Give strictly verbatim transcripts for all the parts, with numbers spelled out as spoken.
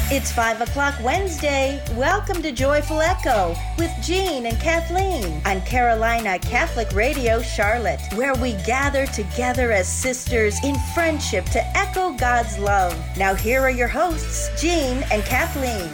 It's five o'clock Wednesday. Welcome to Joyful Echo with Jean and Kathleen on Carolina Catholic Radio Charlotte, where we gather together as sisters in friendship to echo God's love. Now here are your hosts, Jean and Kathleen.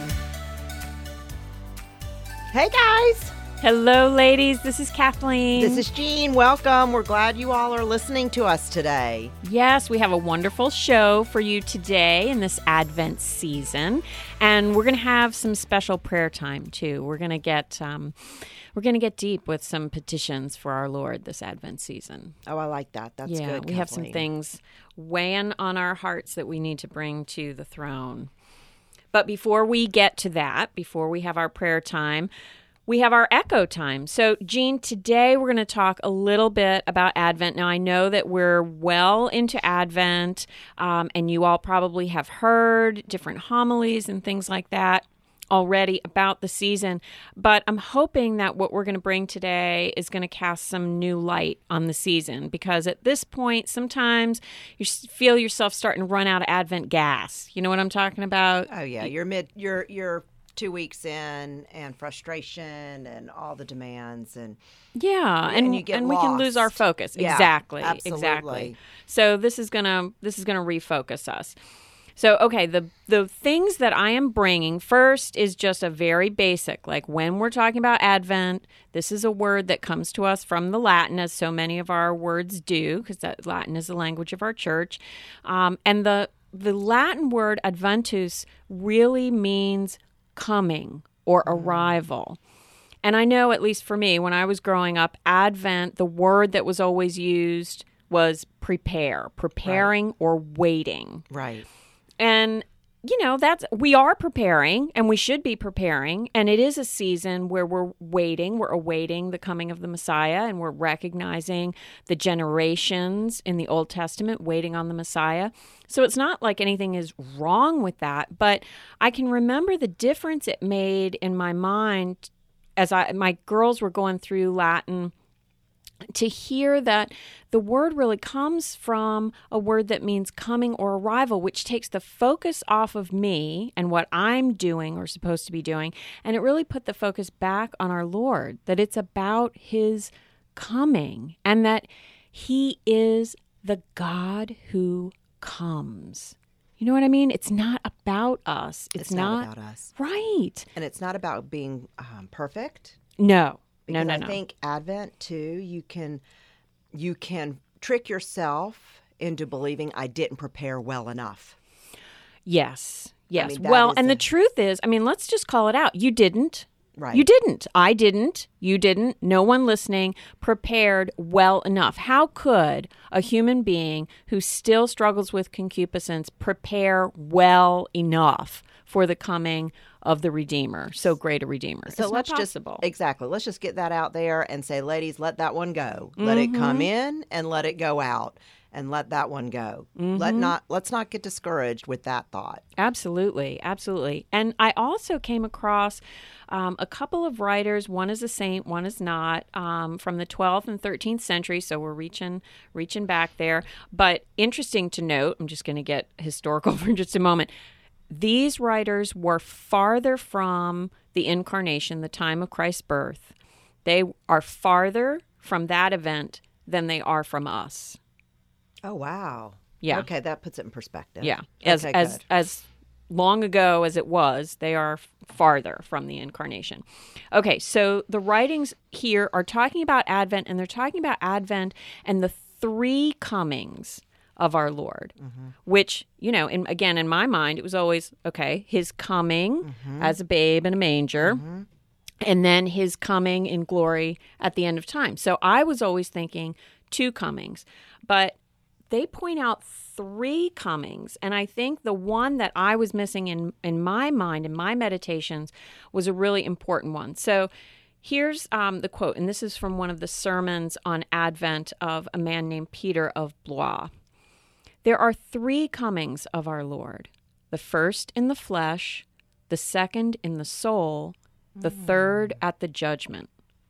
Hey guys! Hello ladies, this is Kathleen. This is Jean. Welcome. We're glad you all are listening to us today. Yes, we have a wonderful show for you today in this Advent season, and we're going to have some special prayer time too. We're going to get um, we're going to get deep with some petitions for our Lord this Advent season. Oh, I like that. That's yeah, good. We have some Kathleen. things weighing on our hearts that we need to bring to the throne. But before we get to that, before we have our prayer time, we have our echo time. So, Jean, today we're going to talk a little bit about Advent. Now, I know that we're well into Advent, um, and you all probably have heard different homilies and things like that already about the season. But I'm hoping that what we're going to bring today is going to cast some new light on the season, because at this point, sometimes you feel yourself starting to run out of Advent gas. You know what I'm talking about? Oh, yeah. You're mid. You're you're. two weeks in, and frustration and all the demands, and yeah, and and, you get and lost. we can lose our focus. Yeah, exactly, absolutely. exactly. So this is gonna this is gonna refocus us. So okay, the the things that I am bringing first is just a very basic, like when we're talking about Advent, this is a word that comes to us from the Latin, as so many of our words do, because that Latin is the language of our church, um, and the the Latin word adventus really means coming or arrival. And I know, at least for me, when I was growing up, Advent, the word that was always used was prepare, preparing right. or waiting. Right. And, you know, that's, we are preparing, and we should be preparing. And it is a season where we're waiting, we're awaiting the coming of the Messiah, and we're recognizing the generations in the Old Testament waiting on the Messiah. So it's not like anything is wrong with that, but I can remember the difference it made in my mind as I my girls were going through Latin, to hear that the word really comes from a word that means coming or arrival, which takes the focus off of me and what I'm doing or supposed to be doing, and it really put the focus back on our Lord, that it's about his coming and that he is the God who comes. You know what I mean? It's not about us. It's, it's not, not about us. Right. And it's not about being um, perfect. No. Because no, no, I no. think Advent too, you can you can trick yourself into believing I didn't prepare well enough. Yes. Yes. I mean, well, and a... the truth is, I mean, let's just call it out. You didn't. Right. You didn't. I didn't. You didn't. No one listening prepared well enough. How could a human being who still struggles with concupiscence prepare well enough for the coming of the Redeemer, so great a Redeemer? So it's let's not possible. just exactly. Let's just get that out there and say, ladies, let that one go. Let mm-hmm. it come in and let it go out, and let that one go. Mm-hmm. Let not let's not get discouraged with that thought. Absolutely, absolutely. And I also came across um, a couple of writers. One is a saint, one is not, um, from the twelfth and thirteenth century. So we're reaching reaching back there. But interesting to note, I'm just going to get historical for just a moment. These writers were farther from the incarnation, the time of Christ's birth. They are farther from that event than they are from us. Oh, wow. Yeah. Okay, that puts it in perspective. Yeah. As okay, as good. as long ago as it was, they are farther from the incarnation. Okay, so the writings here are talking about Advent, and they're talking about Advent and the three comings of our Lord, mm-hmm. which, you know, in, again, in my mind, it was always, okay, his coming mm-hmm. as a babe in a manger, mm-hmm. and then his coming in glory at the end of time. So I was always thinking two comings, but they point out three comings, and I think the one that I was missing in, in my mind, in my meditations, was a really important one. So here's um, the quote, and this is from one of the sermons on Advent of a man named Peter of Blois. There are three comings of our Lord, the first in the flesh, the second in the soul, the mm. third at the judgment.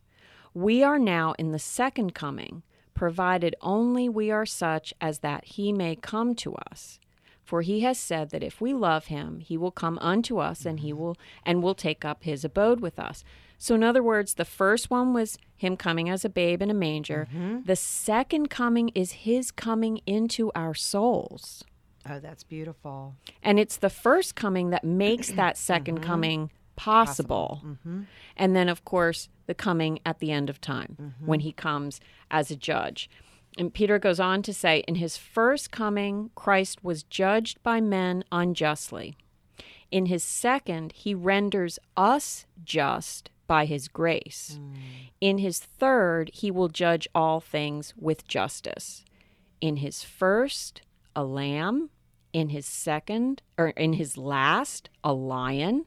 We are now in the second coming, provided only we are such as that he may come to us. For he has said that if we love him, he will come unto us, and he will and will take up his abode with us. So in other words, the first one was him coming as a babe in a manger. Mm-hmm. The second coming is his coming into our souls. Oh, that's beautiful. And it's the first coming that makes that second mm-hmm. coming possible. possible. Mm-hmm. And then, of course, the coming at the end of time mm-hmm. when he comes as a judge. And Peter goes on to say, in his first coming, Christ was judged by men unjustly. In his second, he renders us just by his grace. Mm. In his third, he will judge all things with justice. In his first, a lamb. In his second, or in his last, a lion.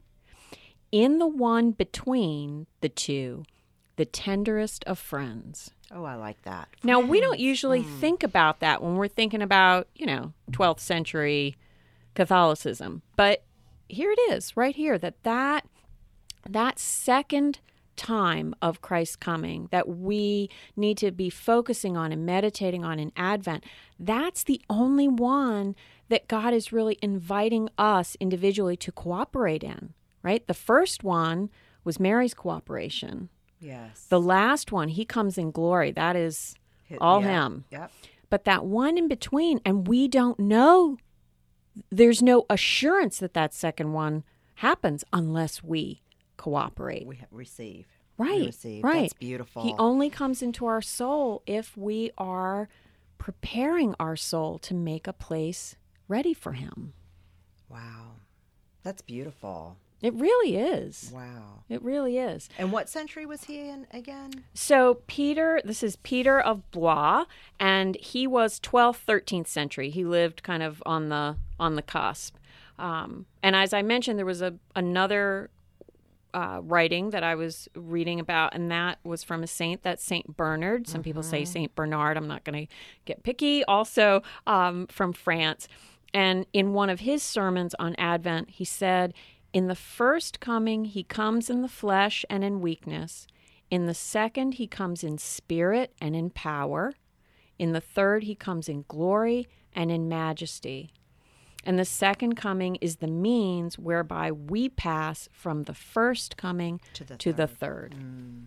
In the one between the two, the tenderest of friends. Oh, I like that. Now, we don't usually mm. think about that when we're thinking about, you know, twelfth century Catholicism. But here it is, right here, that that, that second time of Christ's coming that we need to be focusing on and meditating on in Advent, that's the only one that God is really inviting us individually to cooperate in, right? The first one was Mary's cooperation. Yes. The last one, he comes in glory. That is all yeah. him. Yep. But that one in between, and we don't know, there's no assurance that that second one happens unless we cooperate. We ha- receive. Right. We receive. Right. That's beautiful. He only comes into our soul if we are preparing our soul to make a place ready for him. Wow. That's beautiful. It really is. Wow. It really is. And what century was he in again? So Peter, this is Peter of Blois, and he was twelfth, thirteenth century. He lived kind of on the on the cusp. Um, and as I mentioned, there was a another uh, writing that I was reading about, and that was from a saint. That's Saint Bernard. Some mm-hmm. people say Saint Bernard. I'm not going to get picky. Also um, from France. And in one of his sermons on Advent, he said, in the first coming, he comes in the flesh and in weakness. In the second, he comes in spirit and in power. In the third, he comes in glory and in majesty. And the second coming is the means whereby we pass from the first coming to the to third. The third. Mm.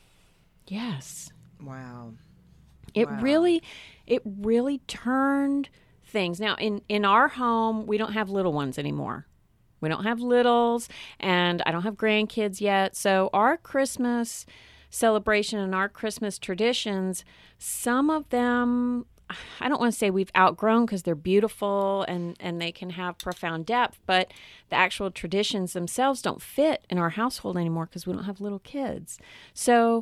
Yes. Wow. It wow. really, it really turned things. Now, in, in our home, we don't have little ones anymore. We don't have littles, and I don't have grandkids yet. So our Christmas celebration and our Christmas traditions, some of them, I don't want to say we've outgrown because they're beautiful and, and they can have profound depth, but the actual traditions themselves don't fit in our household anymore because we don't have little kids. So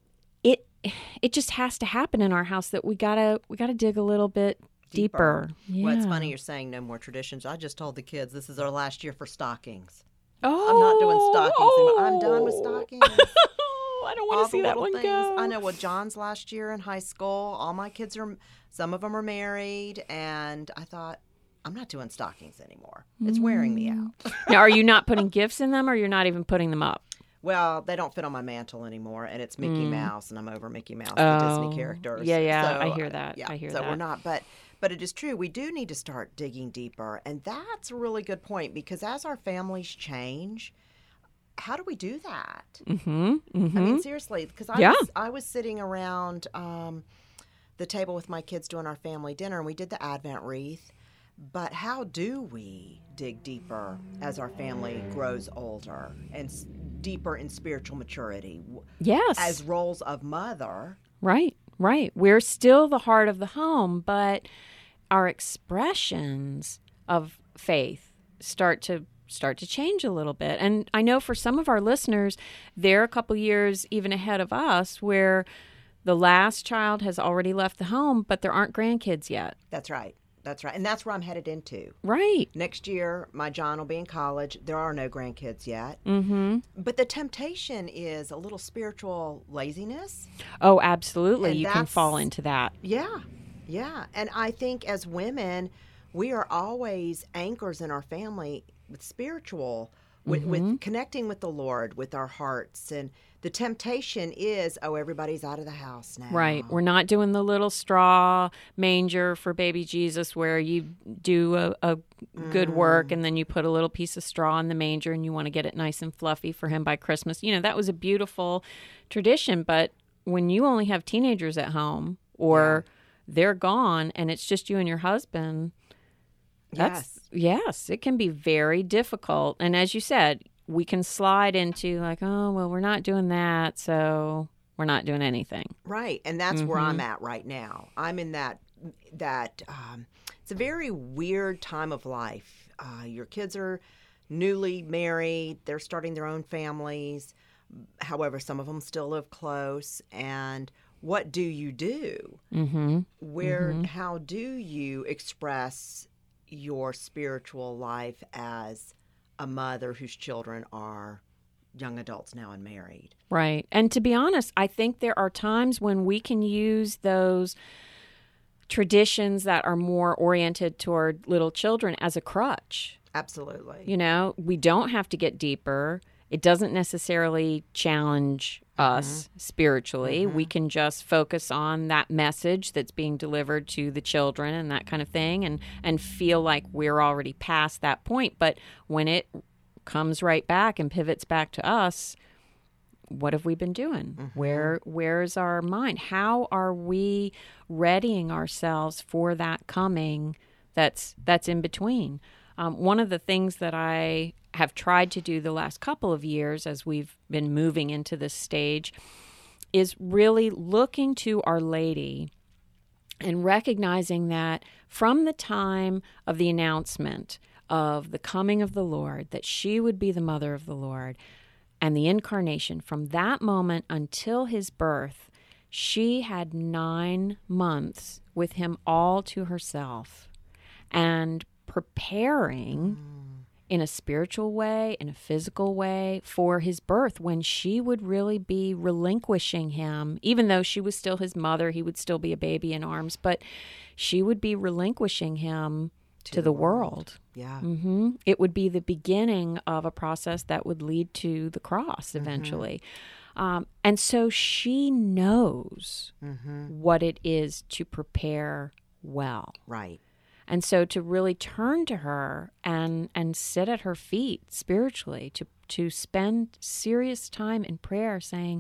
it it just has to happen in our house that we gotta we gotta dig a little bit deeper. deeper. Yeah. Well, it's funny you're saying no more traditions. I just told the kids this is our last year for stockings. Oh, I'm not doing stockings oh. anymore. I'm done with stockings. I don't want to see that one things. go. I know. Well, John's last year in high school. All my kids are, some of them are married, and I thought, I'm not doing stockings anymore. It's wearing me out. Now, are you not putting gifts in them, or you're not even putting them up? Well, they don't fit on my mantle anymore, and it's Mickey mm. Mouse, and I'm over Mickey Mouse, oh. the Disney characters. Yeah, yeah, so, I hear that. Yeah, I hear so that. So we're not, but but it is true. We do need to start digging deeper, and that's a really good point because as our families change, how do we do that? Mm-hmm, mm-hmm. I mean, seriously, because I, yeah. was, I was sitting around um, the table with my kids doing our family dinner, and we did the Advent wreath. But how do we dig deeper as our family grows older and s- deeper in spiritual maturity? Yes. As roles of mother. Right, right. We're still the heart of the home, but our expressions of faith start to start to change a little bit. And I know for some of our listeners, they're a couple years even ahead of us where the last child has already left the home, but there aren't grandkids yet. That's right. That's right. And that's where I'm headed into. Right. Next year, my John will be in college. There are no grandkids yet. Mm-hmm. But the temptation is a little spiritual laziness. Oh, absolutely. And you can fall into that. Yeah. Yeah. And I think as women, we are always anchors in our family with spiritual with, Mm-hmm. with connecting with the Lord, with our hearts. And the temptation is, oh, everybody's out of the house now. Right. We're not doing the little straw manger for baby Jesus where you do a, a good work and then you put a little piece of straw in the manger and you want to get it nice and fluffy for him by Christmas. You know, that was a beautiful tradition. But when you only have teenagers at home or Yeah. they're gone and it's just you and your husband, that's, Yes. yes, it can be very difficult. And as you said, we can slide into like, oh, well, we're not doing that, so we're not doing anything. Right. And that's where I'm at right now. I'm in that, that um, it's a very weird time of life. Uh, your kids are newly married. They're starting their own families. However, some of them still live close. And what do you do? Mm-hmm. Where, how do you express your spiritual life as a mother whose children are young adults now and married? Right. And to be honest, I think there are times when we can use those traditions that are more oriented toward little children as a crutch. Absolutely. You know, we don't have to get deeper. It doesn't necessarily challenge us spiritually. We can just focus on that message that's being delivered to the children and that kind of thing and, and feel like we're already past that point. But when it comes right back and pivots back to us, what have we been doing? Where where's our mind? How are we readying ourselves for that coming that's that's in between? Um, one of the things that I have tried to do the last couple of years as we've been moving into this stage is really looking to Our Lady and recognizing that from the time of the announcement of the coming of the Lord, that she would be the mother of the Lord, and the incarnation, from that moment until his birth, she had nine months with him all to herself and preparing in a spiritual way, in a physical way, for his birth, when she would really be relinquishing him. Even though she was still his mother, he would still be a baby in arms, but she would be relinquishing him to, to the, the world. world. Yeah. Mm-hmm. It would be the beginning of a process that would lead to the cross eventually. Mm-hmm. Um, and so she knows mm-hmm. what it is to prepare well. Right. And so to really turn to her and and sit at her feet spiritually, to to spend serious time in prayer saying,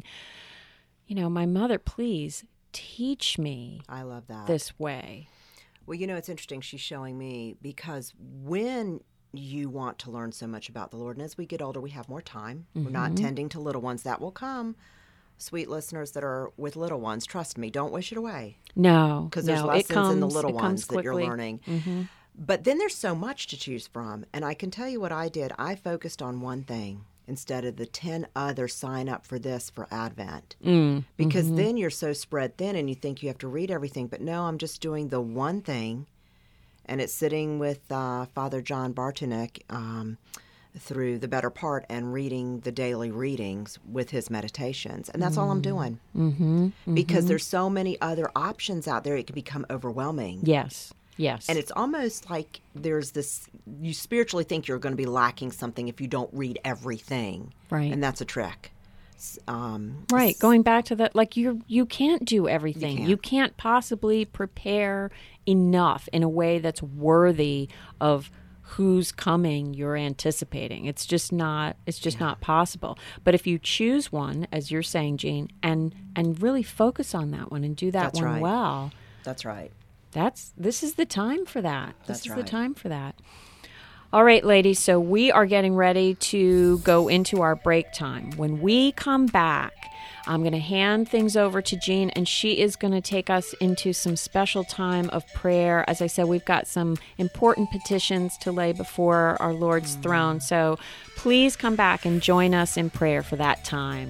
you know, my mother, please teach me I love that. this way. Well, you know, it's interesting she's showing me, because when you want to learn so much about the Lord, and as we get older, we have more time. Mm-hmm. We're not tending to little ones. That will come. Sweet listeners that are with little ones, trust me, don't wish it away. No, because there's no, lessons it comes, in the little it ones that you're quickly. learning. Mm-hmm. But then there's so much to choose from. And I can tell you what I did. I focused on one thing instead of the ten other sign up for this for Advent. Mm, because mm-hmm. then you're so spread thin and you think you have to read everything. But no, I'm just doing the one thing. And it's sitting with uh, Father John Bartunek um, through the better part and reading the daily readings with his meditations. And that's mm. all I'm doing. Mm-hmm, mm-hmm. Because there's so many other options out there, it can become overwhelming. Yes, yes. And it's almost like there's this, you spiritually think you're going to be lacking something if you don't read everything. Right. And that's a trick. Um, right. Going back to that, like you you can't do everything. You can't. You can't possibly prepare enough in a way that's worthy of who's coming you're anticipating. It's just not it's just yeah. not possible. But if you choose one, as you're saying, Jean, and and really focus on that one and do that that's one right. well. That's right. That's this is the time for that. This That's is right. the time for that. All right, ladies, so we are getting ready to go into our break time. When we come back, I'm going to hand things over to Jean, and she is going to take us into some special time of prayer. As I said, we've got some important petitions to lay before our Lord's mm. throne. So please come back and join us in prayer for that time.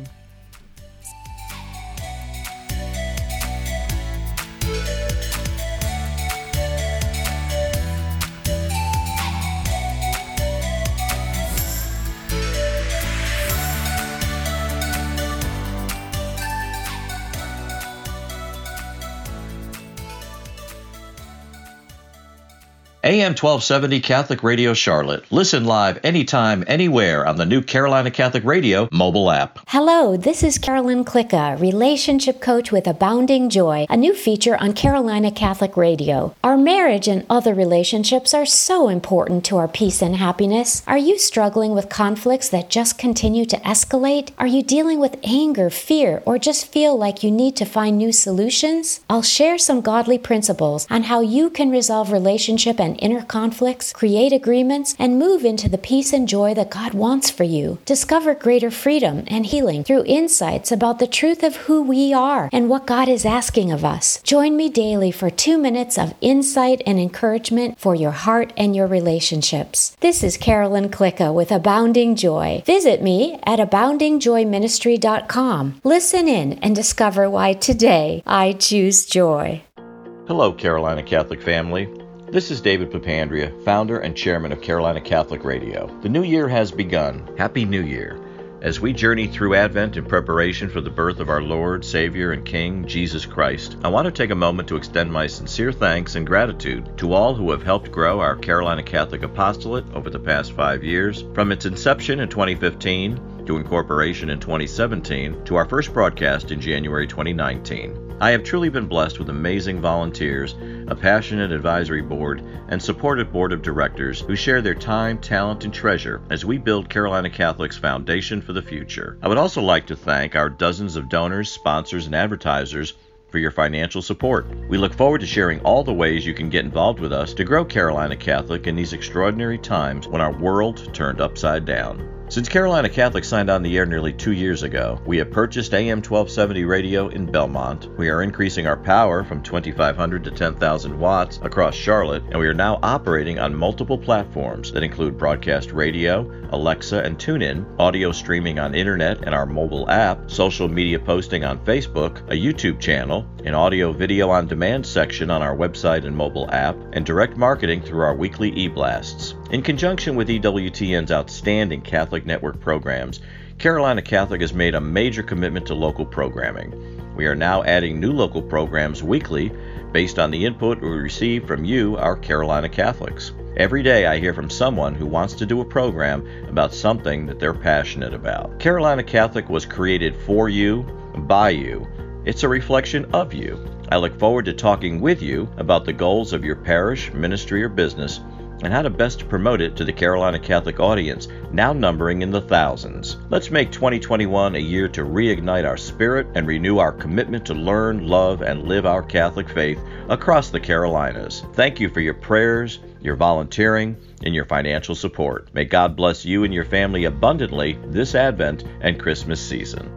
A M twelve seventy Catholic Radio Charlotte. Listen live anytime, anywhere on the new Carolina Catholic Radio mobile app. Hello, this is Carolyn Klicka, relationship coach with Abounding Joy, a new feature on Carolina Catholic Radio. Our marriage and other relationships are so important to our peace and happiness. Are you struggling with conflicts that just continue to escalate? Are you dealing with anger, fear, or just feel like you need to find new solutions? I'll share some godly principles on how you can resolve relationship and inner conflicts, create agreements, and move into the peace and joy that God wants for you. Discover greater freedom and healing through insights about the truth of who we are and what God is asking of us. Join me daily for two minutes of insight and encouragement for your heart and your relationships. This is Carolyn Klicka with Abounding Joy. Visit me at abounding joy ministry dot com. Listen in and discover why today I choose joy. Hello, Carolina Catholic family. This is David Papandrea, founder and chairman of Carolina Catholic Radio. The new year has begun. Happy New Year. As we journey through Advent in preparation for the birth of our Lord, Savior, and King, Jesus Christ, I want to take a moment to extend my sincere thanks and gratitude to all who have helped grow our Carolina Catholic Apostolate over the past five years, from its inception in twenty fifteen to incorporation in twenty seventeen to our first broadcast in January twenty nineteen. I have truly been blessed with amazing volunteers, a passionate advisory board, and supportive board of directors who share their time, talent, and treasure as we build Carolina Catholic's foundation for the future. I would also like to thank our dozens of donors, sponsors, and advertisers for your financial support. We look forward to sharing all the ways you can get involved with us to grow Carolina Catholic in these extraordinary times when our world turned upside down. Since Carolina Catholic signed on the air nearly two years ago, we have purchased A M twelve seventy radio in Belmont. We are increasing our power from twenty-five hundred to ten thousand watts across Charlotte, and we are now operating on multiple platforms that include broadcast radio, Alexa and TuneIn, audio streaming on internet and our mobile app, social media posting on Facebook, a YouTube channel, an audio video on demand section on our website and mobile app, and direct marketing through our weekly e-blasts. In conjunction with E W T N's outstanding Catholic network programs, Carolina Catholic has made a major commitment to local programming. We are now adding new local programs weekly based on the input we receive from you, our Carolina Catholics. Every day I hear from someone who wants to do a program about something that they're passionate about. Carolina Catholic was created for you, by you. It's a reflection of you. I look forward to talking with you about the goals of your parish, ministry, or business, and how to best promote it to the Carolina Catholic audience, now numbering in the thousands. Let's make twenty twenty-one a year to reignite our spirit and renew our commitment to learn, love, and live our Catholic faith across the Carolinas. Thank you for your prayers, your volunteering, and your financial support. May God bless you and your family abundantly this Advent and Christmas season.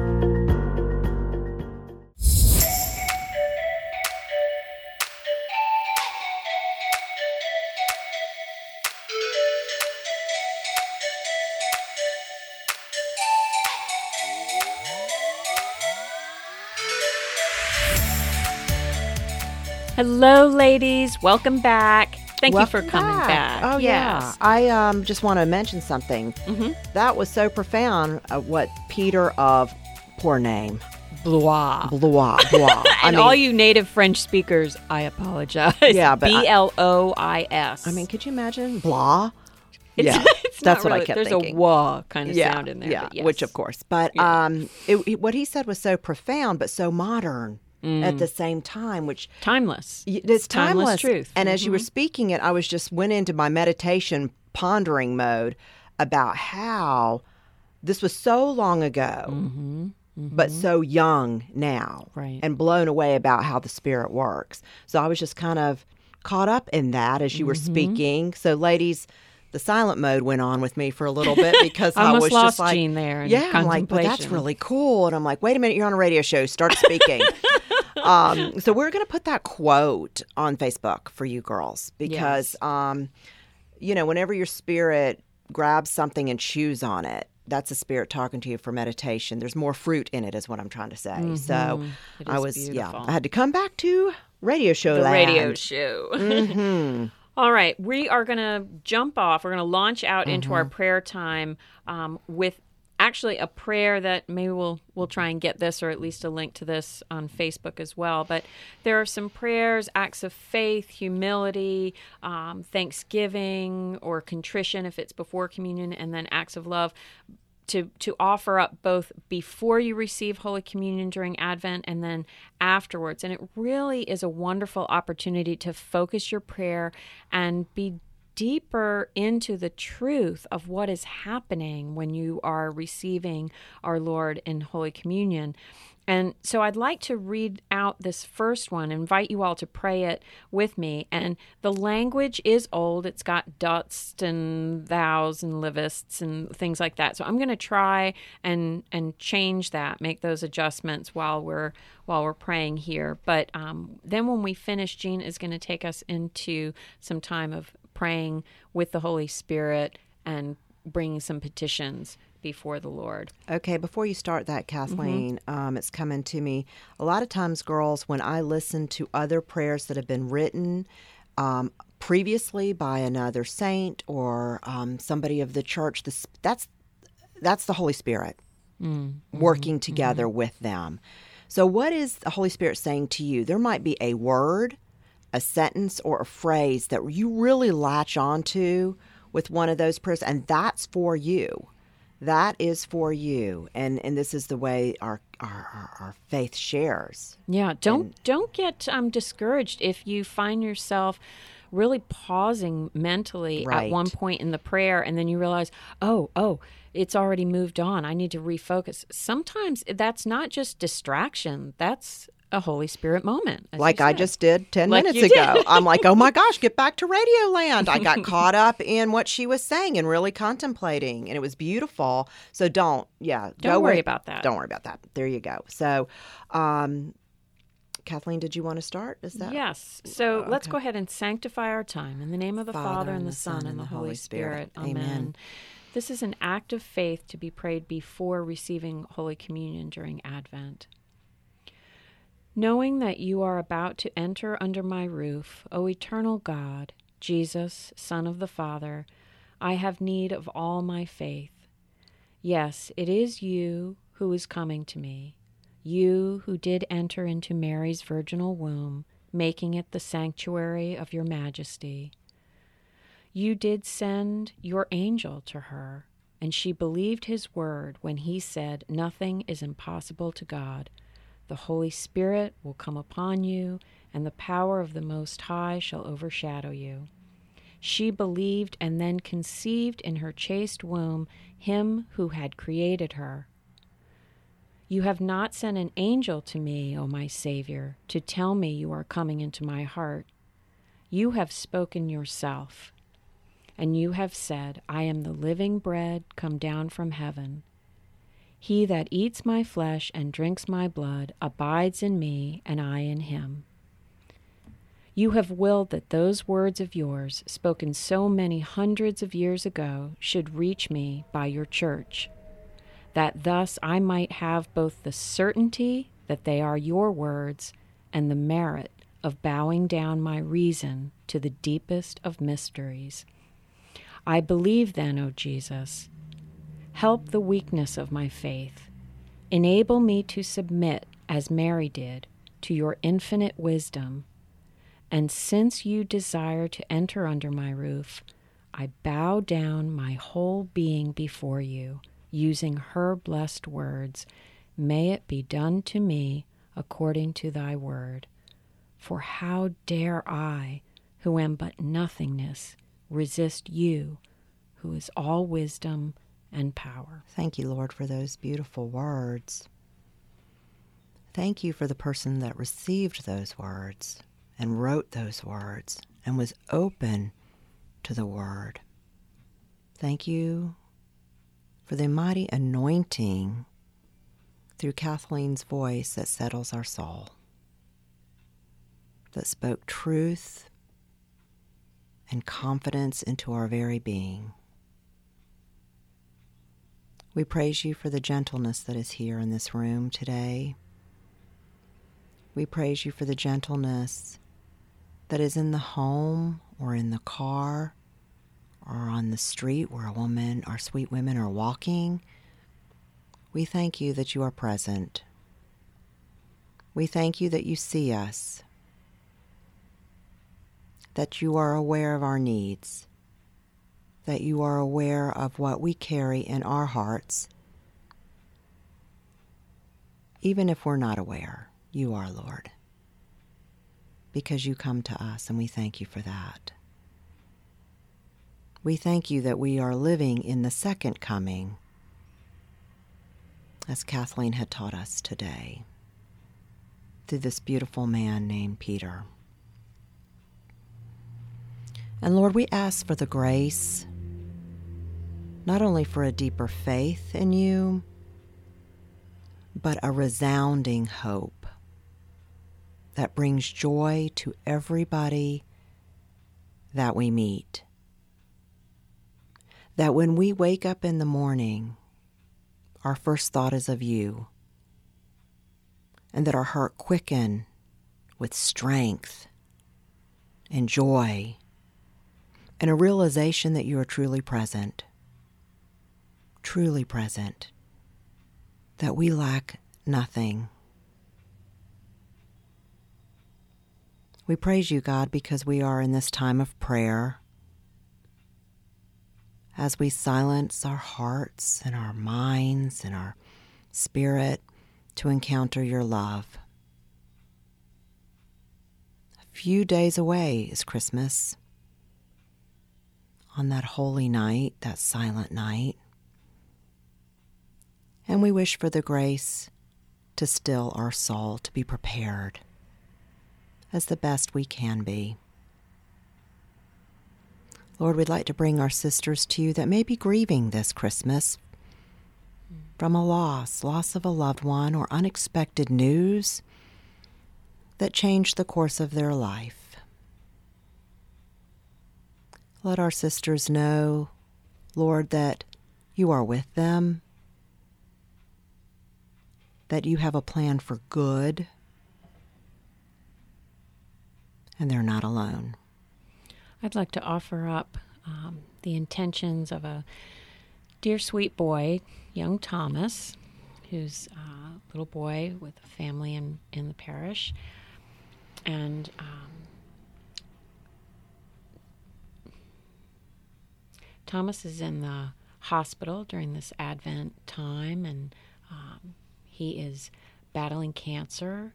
Hello, ladies. Welcome back. Thank Welcome you for coming back. Oh, yes. yeah. I um, just want to mention something. Mm-hmm. That was so profound, uh, what Peter of, poor name, Blois. Blois, Blois. I And mean, all you native French speakers, I apologize. Yeah, but I- B L O I S. I mean, could you imagine? Blah? It's, yeah, it's that's not what really, I kept there's thinking. a wah kind of yeah, sound in there. Yeah, but yes. which of course. But Yeah. um, it, it- what he said was so profound, but so modern Mm. at the same time, which Timeless. y- it's timeless. timeless truth. And as you were Mhm. speaking it, I was just went into my meditation pondering mode about how this was so long ago, Mm-hmm. Mm-hmm. but so young now, Right. and blown away about how the Spirit works. So I was just kind of caught up in that as you were Mm-hmm. speaking. So, ladies, the silent mode went on with me for a little bit because I I almost was lost just like, Jean there in yeah, I'm like, but that's contemplation. really cool. And I'm like, wait a minute, you're on a radio show. Start speaking. um, so we're going to put that quote on Facebook for you girls because, Yes. um, you know, whenever your spirit grabs something and chews on it, that's the Spirit talking to you for meditation. There's more fruit in it, is what I'm trying to say. So Mm-hmm. It I is was, beautiful. yeah, I had to come back to radio show The land. radio show. Mm-hmm. All right, we are going to jump off. We're going to launch out into Mm-hmm. our prayer time um, with actually a prayer that maybe we'll we'll try and get this, or at least a link to this on Facebook as well. But there are some prayers, acts of faith, humility, um, thanksgiving, or contrition if it's before communion, and then acts of love to to offer up both before you receive Holy Communion during Advent and then afterwards. And it really is a wonderful opportunity to focus your prayer and be deeper into the truth of what is happening when you are receiving our Lord in Holy Communion. And so I'd like to read out this first one, invite you all to pray it with me. And the language is old. It's got dust and thous and livists and things like that. So I'm going to try and and change that, make those adjustments while we're while we're praying here. But um, then when we finish, Jean is going to take us into some time of praying with the Holy Spirit and bringing some petitions before the Lord. Okay, before you start that, Kathleen, mm-hmm. um, it's coming to me. A lot of times, girls, when I listen to other prayers that have been written um, previously by another saint or um, somebody of the church, this, that's that's the Holy Spirit mm-hmm. working together mm-hmm. with them. So what is the Holy Spirit saying to you? There might be a word, a sentence, or a phrase that you really latch onto with one of those prayers, and that's for you. That is for you, and and this is the way our our, our, our faith shares. Yeah, don't and, don't get um, discouraged if you find yourself really pausing mentally right. at one point in the prayer, and then you realize, oh, oh, it's already moved on. I need to refocus. Sometimes that's not just distraction. That's a Holy Spirit moment. Like I just did ten like minutes ago. I'm like, oh my gosh, get back to Radio Land. I got caught up in what she was saying and really contemplating, and it was beautiful. So don't, yeah. Don't go worry with, about that. Don't worry about that. There you go. So, um, Kathleen, did you want to start? Is that Yes. So okay. Let's go ahead and sanctify our time in the name of the Father, Father and the Son and the Holy Spirit. Spirit. Amen. Amen. This is an act of faith to be prayed before receiving Holy Communion during Advent. Knowing that you are about to enter under my roof, O eternal God, Jesus, Son of the Father, I have need of all my faith. Yes, it is you who is coming to me, you who did enter into Mary's virginal womb, making it the sanctuary of your majesty. You did send your angel to her, and she believed his word when he said, "Nothing is impossible to God." The Holy Spirit will come upon you, and the power of the Most High shall overshadow you. She believed and then conceived in her chaste womb him who had created her. You have not sent an angel to me, O my Savior, to tell me you are coming into my heart. You have spoken yourself, and you have said, I am the living bread come down from heaven. He that eats my flesh and drinks my blood abides in me, and I in him. You have willed that those words of yours, spoken so many hundreds of years ago, should reach me by your church, that thus I might have both the certainty that they are your words and the merit of bowing down my reason to the deepest of mysteries. I believe then, O Jesus. Help the weakness of my faith. Enable me to submit, as Mary did, to your infinite wisdom. And since you desire to enter under my roof, I bow down my whole being before you, using her blessed words. May it be done to me according to thy word. For how dare I, who am but nothingness, resist you, who is all wisdom and power. Thank you, Lord, for those beautiful words. Thank you for the person that received those words and wrote those words and was open to the word. Thank you for the mighty anointing through Kathleen's voice that settles our soul, that spoke truth and confidence into our very being. We praise you for the gentleness that is here in this room today. We praise you for the gentleness that is in the home or in the car or on the street where a woman or sweet women are walking. We thank you that you are present. We thank you that you see us, that you are aware of our needs, that you are aware of what we carry in our hearts. Even if we're not aware, you are, Lord, because you come to us, and we thank you for that. We thank you that we are living in the second coming, as Kathleen had taught us today, through this beautiful man named Peter. And Lord, we ask for the grace, not only for a deeper faith in you, but a resounding hope that brings joy to everybody that we meet. That when we wake up in the morning, our first thought is of you, and that our heart quicken with strength and joy and a realization that you are truly present, truly present, that we lack nothing. We praise you, God, because we are in this time of prayer, as we silence our hearts and our minds and our spirit to encounter your love. A few days away is Christmas. On that holy night, that silent night. And we wish for the grace to still our soul, to be prepared as the best we can be. Lord, we'd like to bring our sisters to you that may be grieving this Christmas from a loss, loss of a loved one, or unexpected news that changed the course of their life. Let our sisters know, Lord, that you are with them, that you have a plan for good, and they're not alone. I'd like to offer up um, the intentions of a dear sweet boy, young Thomas, who's a little boy with a family in, in the parish. And um, Thomas is in the hospital during this Advent time, and um, he is battling cancer.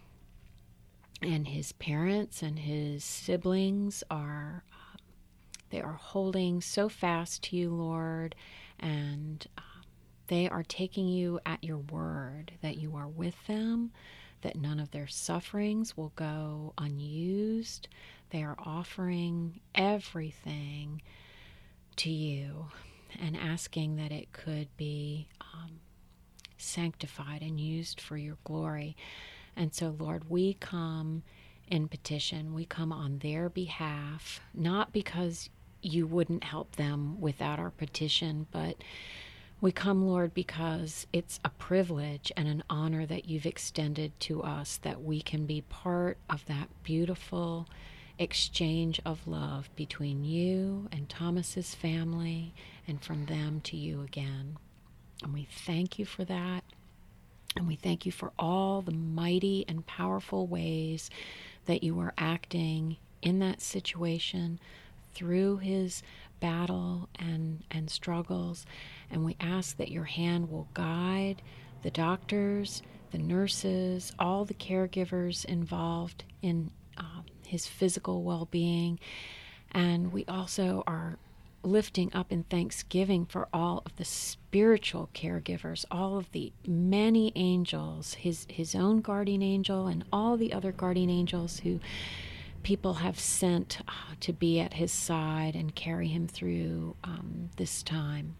And his parents and his siblings are, um, they are holding so fast to you, Lord, and um, they are taking you at your word, that you are with them, that none of their sufferings will go unused. They are offering everything to you and asking that it could be um, sanctified and used for your glory. And so, Lord, we come in petition. We come on their behalf, not because you wouldn't help them without our petition, but we come, Lord, because it's a privilege and an honor that you've extended to us, that we can be part of that beautiful exchange of love between you and Thomas's family, and from them to you again. And we thank you for that. And we thank you for all the mighty and powerful ways that you are acting in that situation through his battle and, and struggles. And we ask that your hand will guide the doctors, the nurses, all the caregivers involved in uh, his physical well-being. And we also are lifting up in thanksgiving for all of the spiritual caregivers, all of the many angels, his his own guardian angel and all the other guardian angels who people have sent uh, to be at his side and carry him through um, this time.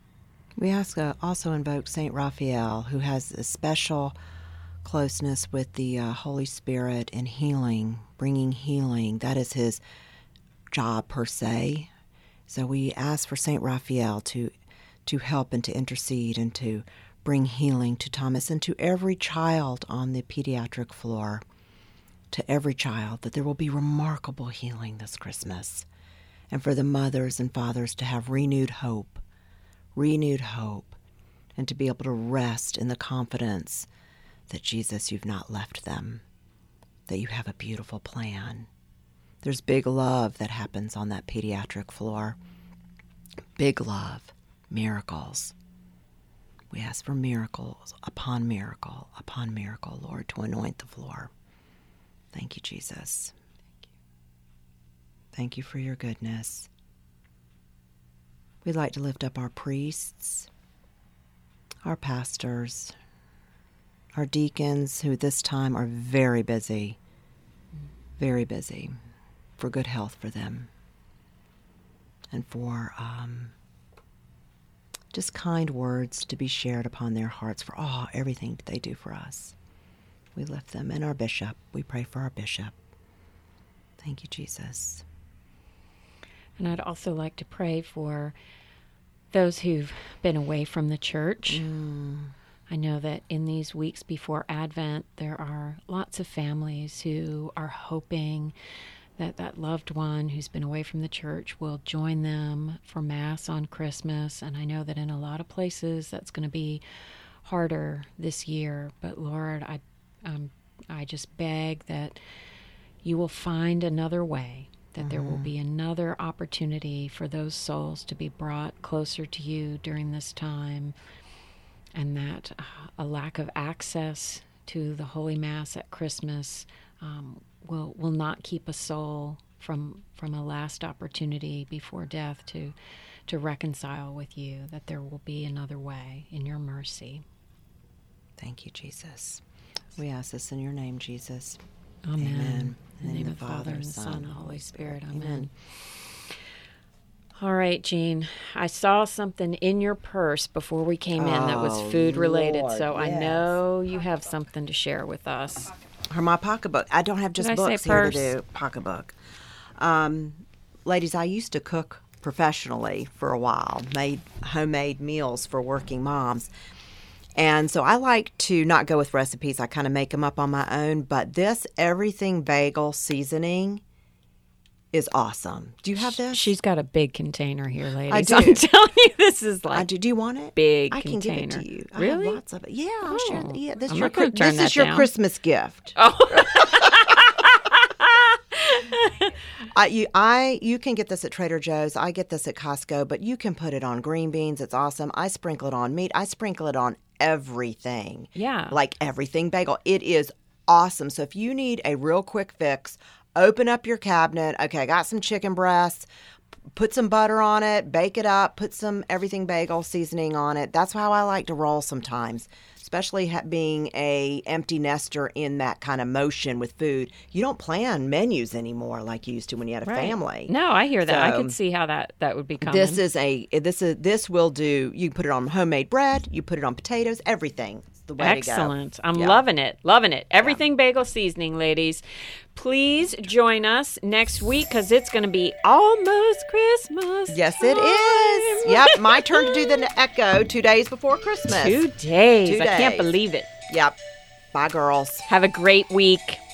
We ask uh, also invoke Saint Raphael, who has a special closeness with the uh, Holy Spirit in healing, bringing healing. That is his job per se. So we ask for Saint Raphael to to help and to intercede and to bring healing to Thomas and to every child on the pediatric floor, to every child, that there will be remarkable healing this Christmas, and for the mothers and fathers to have renewed hope, renewed hope, and to be able to rest in the confidence that, Jesus, you've not left them, that you have a beautiful plan. There's big love that happens on that pediatric floor. Big love, miracles. We ask for miracles upon miracle upon miracle, Lord, to anoint the floor. Thank you, Jesus. Thank you. Thank you for your goodness. We'd like to lift up our priests, our pastors, our deacons, who this time are very busy, very busy, for good health for them, and for um, just kind words to be shared upon their hearts for all, everything they do for us. We lift them, and our bishop. We pray for our bishop. Thank you, Jesus. And I'd also like to pray for those who've been away from the church. Mm. I know that in these weeks before Advent, there are lots of families who are hoping that that loved one who's been away from the church will join them for Mass on Christmas. And I know that in a lot of places that's going to be harder this year. But Lord, I, um, I just beg that you will find another way, that mm-hmm. there will be another opportunity for those souls to be brought closer to you during this time, and that uh, a lack of access to the Holy Mass at Christmas um, will will not keep a soul from from a last opportunity before death to to reconcile with you, that there will be another way in your mercy. Thank you, Jesus. We ask this in your name, Jesus. Amen. Amen. In the name of the Father, and the Son, and the Holy Spirit. Amen. Amen. All right, Jean, I saw something in your purse before we came in that was Oh, food related, Lord, so I yes. know you have something to share with us. Or my pocketbook. I don't have just Did I say books here to purse? do. Pocketbook. Um, ladies, I used to cook professionally for a while, made homemade meals for working moms. And so I like to not go with recipes. I kind of make them up on my own. But this everything bagel seasoning is awesome. Do you have this? She's got a big container here, ladies. I do. I'm telling you, this is like I do. Do you want it? big I can container. give it to you. I Really? have lots of it. Yeah, I'll share. Oh. Yeah, this I'm is your not gonna Chri- turn this that is your down. Christmas gift. Oh. I you I you can get this at Trader Joe's. I get this at Costco, but you can put it on green beans. It's awesome. I sprinkle it on meat. I sprinkle it on everything. Yeah. Like everything bagel. It is awesome. So if you need a real quick fix, open up your cabinet. Okay, I got some chicken breasts. Put some butter on it, bake it up, put some everything bagel seasoning on it. That's how I like to roll sometimes, especially ha- being a empty nester in that kind of motion with food. You don't plan menus anymore like you used to when you had a Right. family. No, I hear that. I So, could see how that, that would be coming. This is a this is this will do. You put it on homemade bread, you put it on potatoes, everything. It's the way Excellent. to go. I'm Yeah. loving it. Loving it. Everything bagel seasoning, ladies. Please join us next week because it's going to be almost Christmas. Yes, it is. time. Yep, my turn to do the echo two days before Christmas. Two days. Two I can't days. believe it. Yep. Bye, girls. Have a great week.